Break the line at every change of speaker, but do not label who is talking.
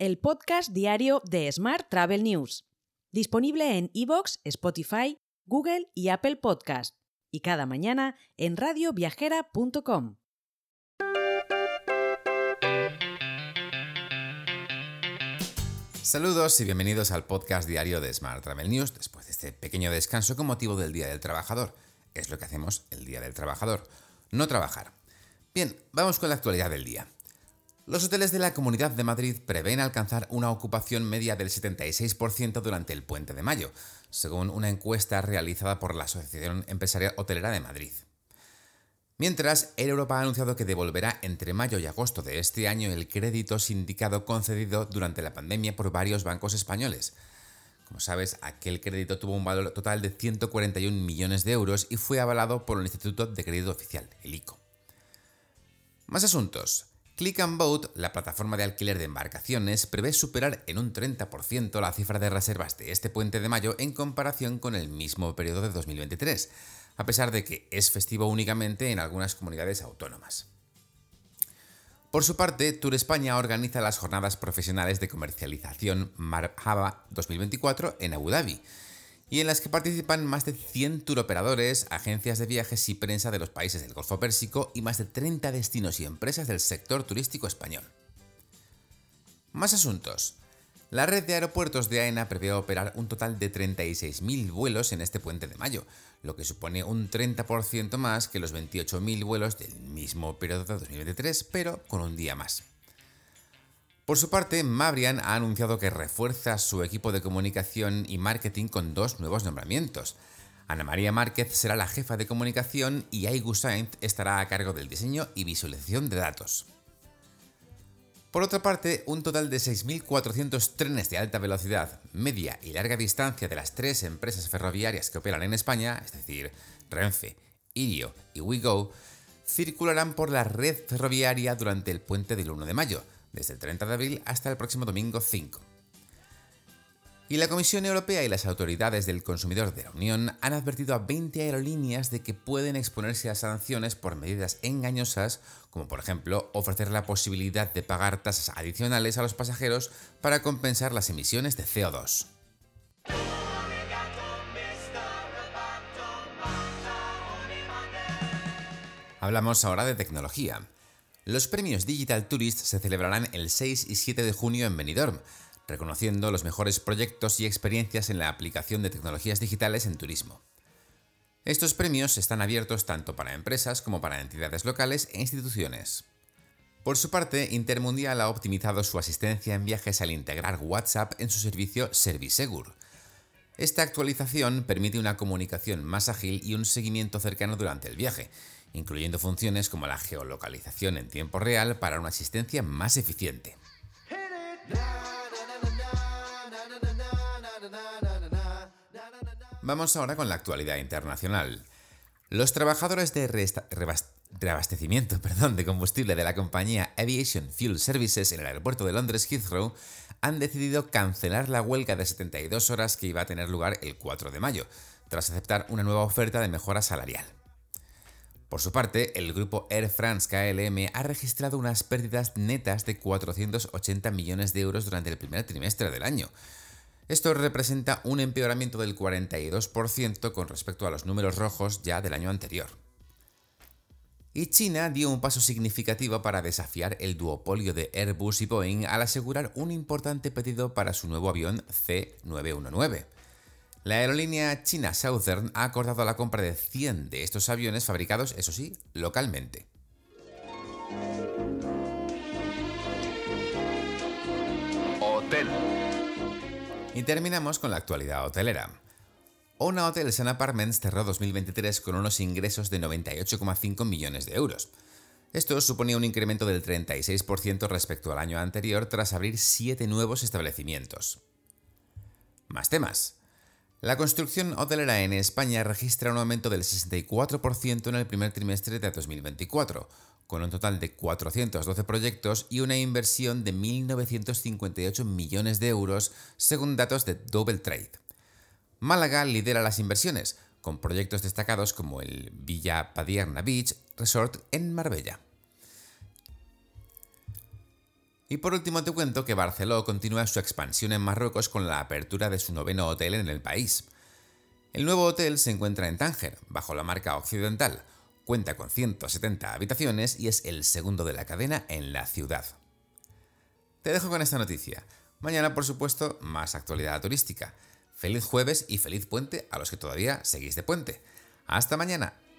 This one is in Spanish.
el podcast diario de Smart Travel News, disponible en iVoox, Spotify, Google y Apple Podcast, y cada mañana en radioviajera.com.
Saludos y bienvenidos al podcast diario de Smart Travel News después de este pequeño descanso con motivo del Día del Trabajador. Es lo que hacemos el Día del Trabajador, no trabajar. Bien, vamos con la actualidad del día. Los hoteles de la Comunidad de Madrid prevén alcanzar una ocupación media del 76% durante el Puente de Mayo, según una encuesta realizada por la Asociación Empresarial Hotelera de Madrid. Mientras, Air Europa ha anunciado que devolverá entre mayo y agosto de este año el crédito sindicado concedido durante la pandemia por varios bancos españoles. Como sabes, aquel crédito tuvo un valor total de 141 millones de euros y fue avalado por el Instituto de Crédito Oficial, el ICO. Más asuntos. Click and Boat, la plataforma de alquiler de embarcaciones, prevé superar en un 30% la cifra de reservas de este puente de mayo en comparación con el mismo periodo de 2023, a pesar de que es festivo únicamente en algunas comunidades autónomas. Por su parte, Tour España organiza las jornadas profesionales de comercialización Marhaba 2024 en Abu Dhabi, y en las que participan más de 100 turoperadores, agencias de viajes y prensa de los países del Golfo Pérsico y más de 30 destinos y empresas del sector turístico español. Más asuntos. La red de aeropuertos de AENA prevé operar un total de 36.000 vuelos en este puente de mayo, lo que supone un 30% más que los 28.000 vuelos del mismo periodo de 2023, pero con un día más. Por su parte, Mabrian ha anunciado que refuerza su equipo de comunicación y marketing con dos nuevos nombramientos. Ana María Márquez será la jefa de comunicación y Aigu Sainz estará a cargo del diseño y visualización de datos. Por otra parte, un total de 6.400 trenes de alta velocidad, media y larga distancia de las tres empresas ferroviarias que operan en España, es decir, Renfe, Irio y WeGo, circularán por la red ferroviaria durante el puente del 1 de mayo, desde el 30 de abril hasta el próximo domingo 5. Y la Comisión Europea y las autoridades del consumidor de la Unión han advertido a 20 aerolíneas de que pueden exponerse a sanciones por medidas engañosas, como por ejemplo ofrecer la posibilidad de pagar tasas adicionales a los pasajeros para compensar las emisiones de CO2. Hablamos ahora de tecnología. Los premios Digital Tourist se celebrarán el 6 y 7 de junio en Benidorm, reconociendo los mejores proyectos y experiencias en la aplicación de tecnologías digitales en turismo. Estos premios están abiertos tanto para empresas como para entidades locales e instituciones. Por su parte, Intermundial ha optimizado su asistencia en viajes al integrar WhatsApp en su servicio Servisegur. Esta actualización permite una comunicación más ágil y un seguimiento cercano durante el viaje, incluyendo funciones como la geolocalización en tiempo real para una asistencia más eficiente. Vamos ahora con la actualidad internacional. Los trabajadores de reabastecimiento de combustible de la compañía Aviation Fuel Services en el aeropuerto de Londres Heathrow han decidido cancelar la huelga de 72 horas que iba a tener lugar el 4 de mayo, tras aceptar una nueva oferta de mejora salarial. Por su parte, el grupo Air France KLM ha registrado unas pérdidas netas de 480 millones de euros durante el primer trimestre del año. Esto representa un empeoramiento del 42% con respecto a los números rojos ya del año anterior. Y China dio un paso significativo para desafiar el duopolio de Airbus y Boeing al asegurar un importante pedido para su nuevo avión C919. La aerolínea china Southern ha acordado la compra de 100 de estos aviones fabricados, eso sí, localmente. Hotel. Y terminamos con la actualidad hotelera. Ona Hotels & Apartments cerró 2023 con unos ingresos de 98,5 millones de euros. Esto suponía un incremento del 36% respecto al año anterior tras abrir 7 nuevos establecimientos. Más temas. La construcción hotelera en España registra un aumento del 64% en el primer trimestre de 2024, con un total de 412 proyectos y una inversión de 1.958 millones de euros, según datos de Double Trade. Málaga lidera las inversiones, con proyectos destacados como el Villa Padierna Beach Resort en Marbella. Y por último te cuento que Barceló continúa su expansión en Marruecos con la apertura de su 9º hotel en el país. El nuevo hotel se encuentra en Tánger, bajo la marca Occidental, cuenta con 170 habitaciones y es el segundo de la cadena en la ciudad. Te dejo con esta noticia. Mañana, por supuesto, más actualidad turística. Feliz jueves y feliz puente a los que todavía seguís de puente. ¡Hasta mañana!